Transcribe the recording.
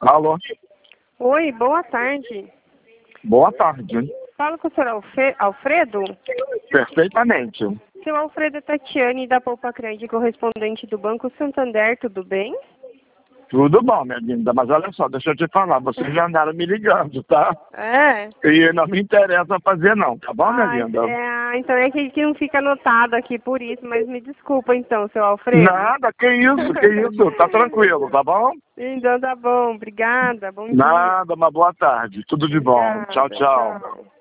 Alô? Oi, boa tarde. Boa tarde. Falo com o senhor Alfredo? Perfeitamente. Seu Alfredo Tatiane, da Poupa Grande, correspondente do Banco Santander, tudo bem? Tudo bom, minha linda, mas olha só, deixa eu te falar, vocês já andaram me ligando, tá? É? E não me interessa fazer não, tá bom, minha linda? Então é que não fica anotado aqui por isso, mas me desculpa então, seu Alfredo. Nada, que isso, tá tranquilo, tá bom? Então tá bom, obrigada, bom dia. Nada, uma boa tarde, tudo de bom. Obrigada, Tchau, tchau. tchau.